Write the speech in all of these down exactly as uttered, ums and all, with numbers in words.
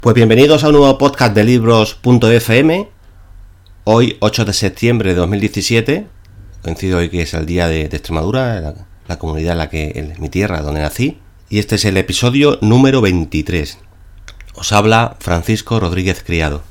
Pues bienvenidos a un nuevo podcast de libros punto efe eme. Hoy, ocho de septiembre de dos mil diecisiete, coincido hoy que es el día de, de Extremadura, la, la comunidad en la que en mi tierra, donde nací, y este es el episodio número veintitrés. Os habla Francisco Rodríguez Criado.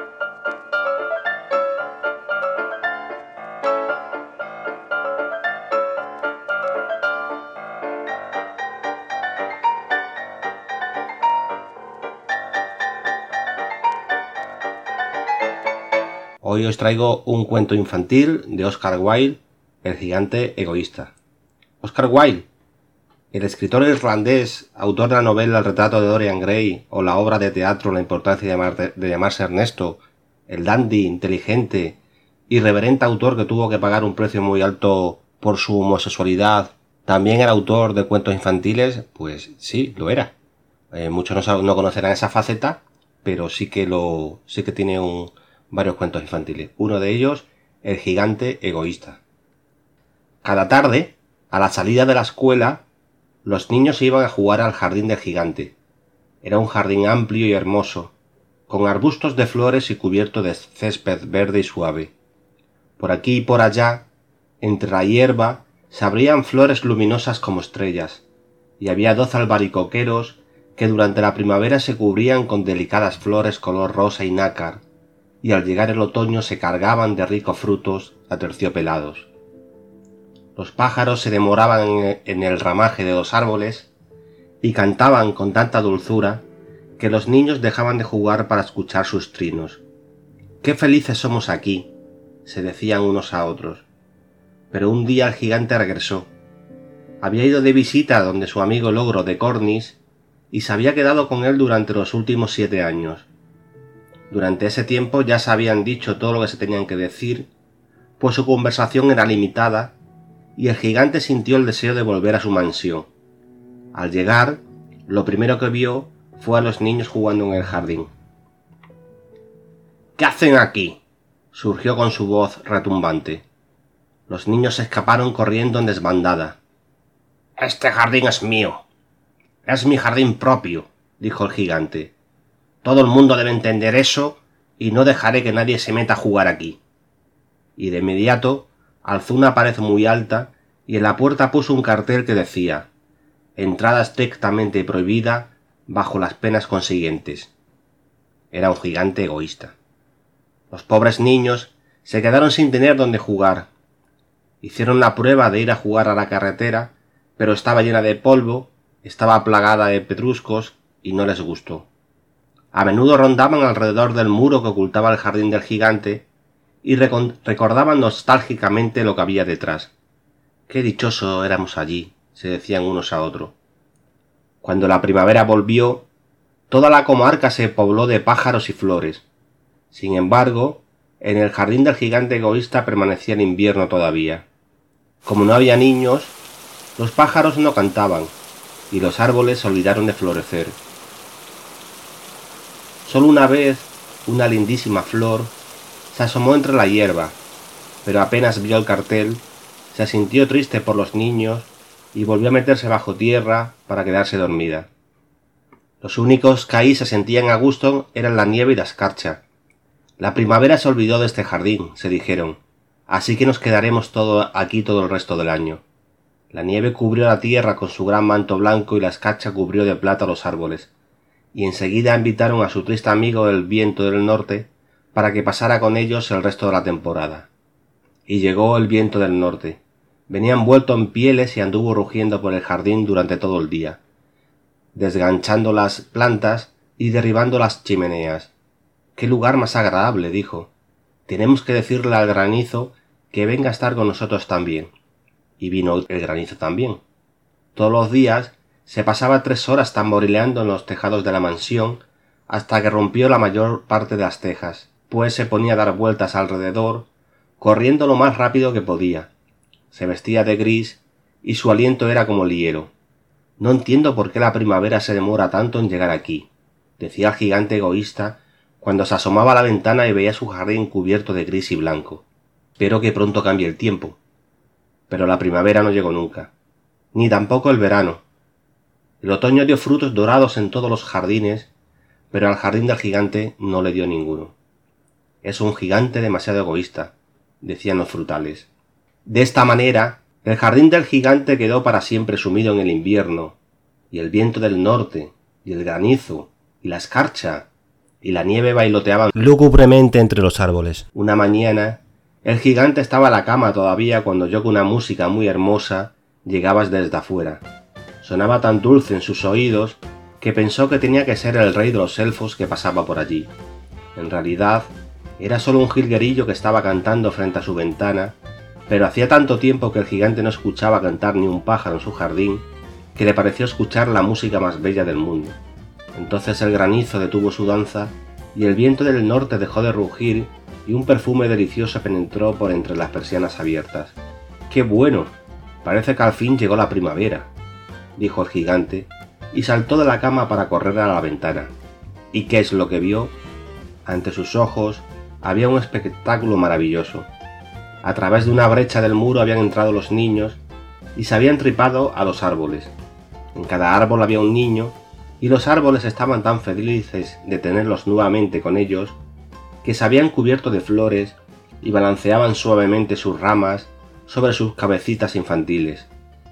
Hoy os traigo un cuento infantil de Oscar Wilde, El gigante egoísta. Oscar Wilde, el escritor irlandés, autor de la novela El retrato de Dorian Gray o la obra de teatro La importancia de, llamar, de llamarse Ernesto, el dandy, inteligente, irreverente autor que tuvo que pagar un precio muy alto por su homosexualidad, también era autor de cuentos infantiles, pues sí, lo era. Eh, muchos no, no conocerán esa faceta, pero sí que lo, sí que tiene un varios cuentos infantiles. Uno de ellos, El gigante egoísta. Cada tarde, a la salida de la escuela, los niños se iban a jugar al jardín del gigante. Era un jardín amplio y hermoso, con arbustos de flores y cubierto de césped verde y suave. Por aquí y por allá, entre la hierba, se abrían flores luminosas como estrellas, y había doce albaricoqueros que durante la primavera se cubrían con delicadas flores color rosa y nácar, y al llegar el otoño se cargaban de ricos frutos aterciopelados. Los pájaros se demoraban en el ramaje de los árboles y cantaban con tanta dulzura que los niños dejaban de jugar para escuchar sus trinos. «¡Qué felices somos aquí!», se decían unos a otros. Pero un día el gigante regresó. Había ido de visita donde su amigo el ogro de Cornish y se había quedado con él durante los últimos siete años. Durante ese tiempo ya se habían dicho todo lo que se tenían que decir, pues su conversación era limitada y el gigante sintió el deseo de volver a su mansión. Al llegar, lo primero que vio fue a los niños jugando en el jardín. «¿Qué hacen aquí?», surgió con su voz retumbante. Los niños se escaparon corriendo en desbandada. «Este jardín es mío. Es mi jardín propio», dijo el gigante. «Todo el mundo debe entender eso y no dejaré que nadie se meta a jugar aquí». Y de inmediato alzó una pared muy alta y en la puerta puso un cartel que decía: «Entrada estrictamente prohibida bajo las penas consiguientes». Era un gigante egoísta. Los pobres niños se quedaron sin tener donde jugar. Hicieron la prueba de ir a jugar a la carretera, pero estaba llena de polvo, estaba plagada de pedruscos y no les gustó. A menudo rondaban alrededor del muro que ocultaba el jardín del gigante y recordaban nostálgicamente lo que había detrás. «Qué dichosos éramos allí», se decían unos a otros. Cuando la primavera volvió, toda la comarca se pobló de pájaros y flores. Sin embargo, en el jardín del gigante egoísta permanecía el invierno todavía. Como no había niños, los pájaros no cantaban y los árboles se olvidaron de florecer. Solo una vez, una lindísima flor se asomó entre la hierba, pero apenas vio el cartel, se sintió triste por los niños y volvió a meterse bajo tierra para quedarse dormida. Los únicos que ahí se sentían a gusto eran la nieve y la escarcha. «La primavera se olvidó de este jardín», se dijeron, «así que nos quedaremos todo aquí todo el resto del año». La nieve cubrió la tierra con su gran manto blanco y la escarcha cubrió de plata los árboles, y enseguida invitaron a su triste amigo el viento del norte para que pasara con ellos el resto de la temporada. Y llegó el viento del norte. Venía envuelto en pieles y anduvo rugiendo por el jardín durante todo el día, desganchando las plantas y derribando las chimeneas. «¡Qué lugar más agradable!», dijo. «Tenemos que decirle al granizo que venga a estar con nosotros también». Y vino el granizo también. Todos los días se pasaba tres horas tamborileando en los tejados de la mansión hasta que rompió la mayor parte de las tejas, pues se ponía a dar vueltas alrededor, corriendo lo más rápido que podía. Se vestía de gris y su aliento era como el hielo. «No entiendo por qué la primavera se demora tanto en llegar aquí», decía el gigante egoísta cuando se asomaba a la ventana y veía su jardín cubierto de gris y blanco. «Espero que pronto cambie el tiempo». Pero la primavera no llegó nunca, ni tampoco el verano. El otoño dio frutos dorados en todos los jardines, pero al jardín del gigante no le dio ninguno. Es un gigante demasiado egoísta, decían los frutales. De esta manera, el jardín del gigante quedó para siempre sumido en el invierno, y el viento del norte, y el granizo, y la escarcha, y la nieve bailoteaban lúgubremente entre los árboles. Una mañana, el gigante estaba en la cama todavía cuando oyó que una música muy hermosa llegaba desde afuera. Sonaba tan dulce en sus oídos que pensó que tenía que ser el rey de los elfos que pasaba por allí. En realidad, era solo un jilguerillo que estaba cantando frente a su ventana, pero hacía tanto tiempo que el gigante no escuchaba cantar ni un pájaro en su jardín que le pareció escuchar la música más bella del mundo. Entonces el granizo detuvo su danza y el viento del norte dejó de rugir y un perfume delicioso penetró por entre las persianas abiertas. ¡Qué bueno! Parece que al fin llegó la primavera, dijo el gigante, y saltó de la cama para correr a la ventana. ¿Y qué es lo que vio? Ante sus ojos había un espectáculo maravilloso. A través de una brecha del muro habían entrado los niños y se habían trepado a los árboles. En cada árbol había un niño y los árboles estaban tan felices de tenerlos nuevamente con ellos que se habían cubierto de flores y balanceaban suavemente sus ramas sobre sus cabecitas infantiles.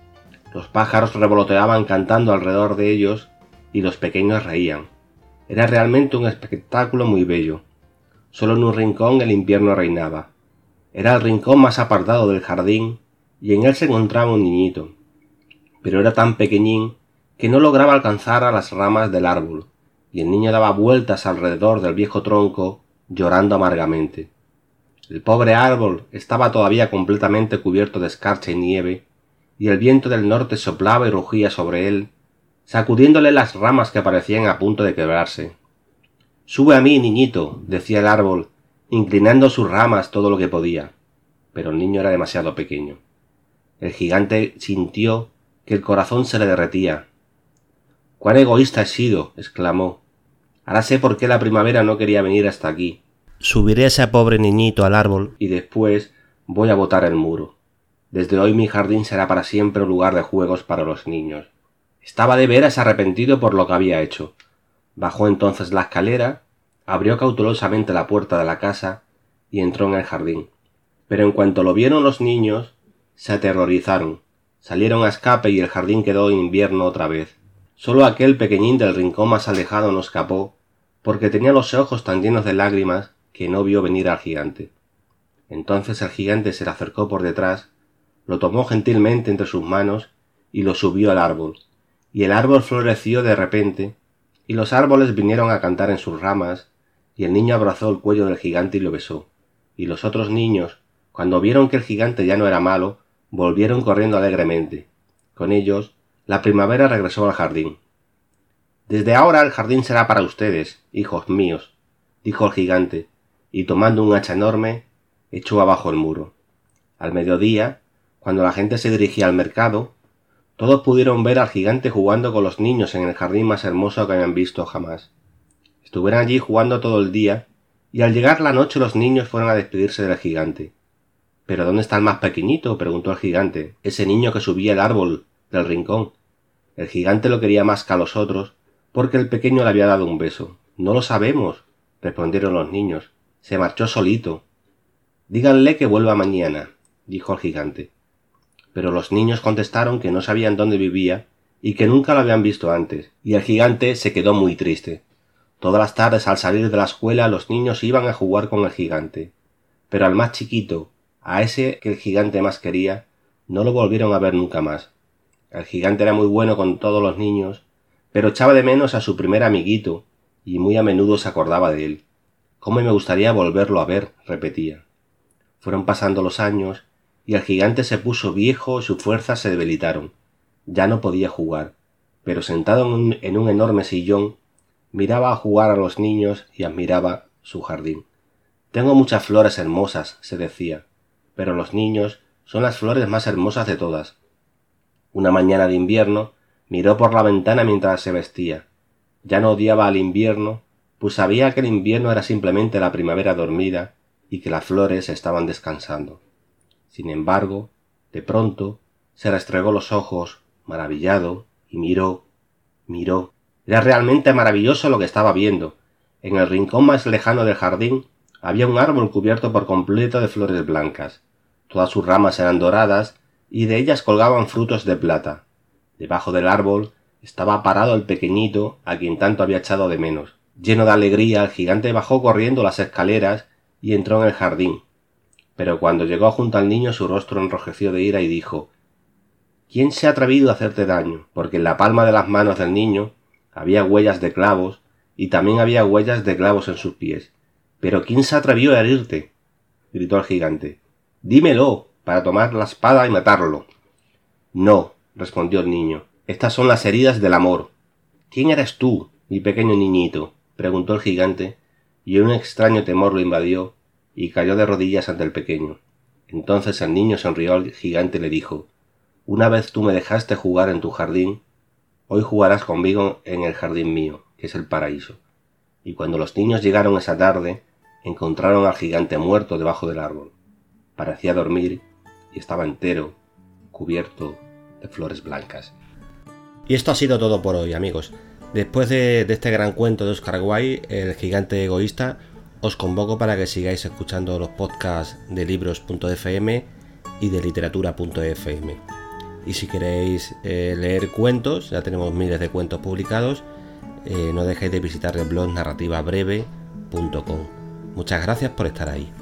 Los pájaros revoloteaban cantando alrededor de ellos y los pequeños reían. Era realmente un espectáculo muy bello. Solo en un rincón el invierno reinaba. Era el rincón más apartado del jardín y en él se encontraba un niñito. Pero era tan pequeñín que no lograba alcanzar a las ramas del árbol, y el niño daba vueltas alrededor del viejo tronco, llorando amargamente. El pobre árbol estaba todavía completamente cubierto de escarcha y nieve, y el viento del norte soplaba y rugía sobre él, sacudiéndole las ramas que parecían a punto de quebrarse. «Sube a mí, niñito», decía el árbol, inclinando sus ramas todo lo que podía. Pero el niño era demasiado pequeño. El gigante sintió que el corazón se le derretía. «¡Cuán egoísta he sido!», exclamó. «Ahora sé por qué la primavera no quería venir hasta aquí. Subiré a ese pobre niñito al árbol y después voy a botar el muro. Desde hoy mi jardín será para siempre un lugar de juegos para los niños». Estaba de veras arrepentido por lo que había hecho. Bajó entonces la escalera, abrió cautelosamente la puerta de la casa y entró en el jardín. Pero en cuanto lo vieron los niños, se aterrorizaron, salieron a escape y el jardín quedó en invierno otra vez. Solo aquel pequeñín del rincón más alejado no escapó, porque tenía los ojos tan llenos de lágrimas que no vio venir al gigante. Entonces el gigante se le acercó por detrás, lo tomó gentilmente entre sus manos y lo subió al árbol, y el árbol floreció de repente, y los árboles vinieron a cantar en sus ramas, y el niño abrazó el cuello del gigante y lo besó, y los otros niños, cuando vieron que el gigante ya no era malo, volvieron corriendo alegremente. Con ellos, la primavera regresó al jardín. «Desde ahora el jardín será para ustedes, hijos míos», dijo el gigante, y tomando un hacha enorme, echó abajo el muro. Al mediodía, cuando la gente se dirigía al mercado, todos pudieron ver al gigante jugando con los niños en el jardín más hermoso que habían visto jamás. Estuvieron allí jugando todo el día, y al llegar la noche los niños fueron a despedirse del gigante. «¿Pero dónde está el más pequeñito?», preguntó el gigante, «ese niño que subía el árbol del rincón». El gigante lo quería más que a los otros, porque el pequeño le había dado un beso. «No lo sabemos», respondieron los niños. «Se marchó solito». «Díganle que vuelva mañana», dijo el gigante. Pero los niños contestaron que no sabían dónde vivía y que nunca lo habían visto antes, y el gigante se quedó muy triste. Todas las tardes al salir de la escuela los niños iban a jugar con el gigante, pero al más chiquito, a ese que el gigante más quería, no lo volvieron a ver nunca más. El gigante era muy bueno con todos los niños, pero echaba de menos a su primer amiguito, y muy a menudo se acordaba de él. «¿Cómo me gustaría volverlo a ver?», repetía. Fueron pasando los años, y el gigante se puso viejo y sus fuerzas se debilitaron. Ya no podía jugar, pero sentado en un, en un enorme sillón, miraba a jugar a los niños y admiraba su jardín. «Tengo muchas flores hermosas», se decía, «pero los niños son las flores más hermosas de todas». Una mañana de invierno miró por la ventana mientras se vestía. Ya no odiaba al invierno, pues sabía que el invierno era simplemente la primavera dormida y que las flores estaban descansando. Sin embargo, de pronto, se restregó los ojos, maravillado, y miró, miró, Era realmente maravilloso lo que estaba viendo. En el rincón más lejano del jardín había un árbol cubierto por completo de flores blancas. Todas sus ramas eran doradas y de ellas colgaban frutos de plata. Debajo del árbol estaba parado el pequeñito a quien tanto había echado de menos. Lleno de alegría, el gigante bajó corriendo las escaleras y entró en el jardín. Pero cuando llegó junto al niño su rostro enrojeció de ira y dijo: «¿Quién se ha atrevido a hacerte daño?», porque en la palma de las manos del niño había huellas de clavos y también había huellas de clavos en sus pies. «¿Pero quién se atrevió a herirte?», gritó el gigante. «Dímelo, para tomar la espada y matarlo». «No», respondió el niño, «estas son las heridas del amor». «¿Quién eres tú, mi pequeño niñito?», preguntó el gigante, y un extraño temor lo invadió y cayó de rodillas ante el pequeño. Entonces el niño sonrió al gigante y le dijo: «Una vez tú me dejaste jugar en tu jardín, hoy jugarás conmigo en el jardín mío, que es el paraíso». Y cuando los niños llegaron esa tarde, encontraron al gigante muerto debajo del árbol. Parecía dormir y estaba entero, cubierto de flores blancas. Y esto ha sido todo por hoy, amigos. Después de, de este gran cuento de Oscar Wilde, El gigante egoísta, os convoco para que sigáis escuchando los podcasts de libros punto efe eme y de literatura punto efe eme. Y si queréis eh, leer cuentos, ya tenemos miles de cuentos publicados, eh, no dejéis de visitar el blog narrativa breve punto com. Muchas gracias por estar ahí.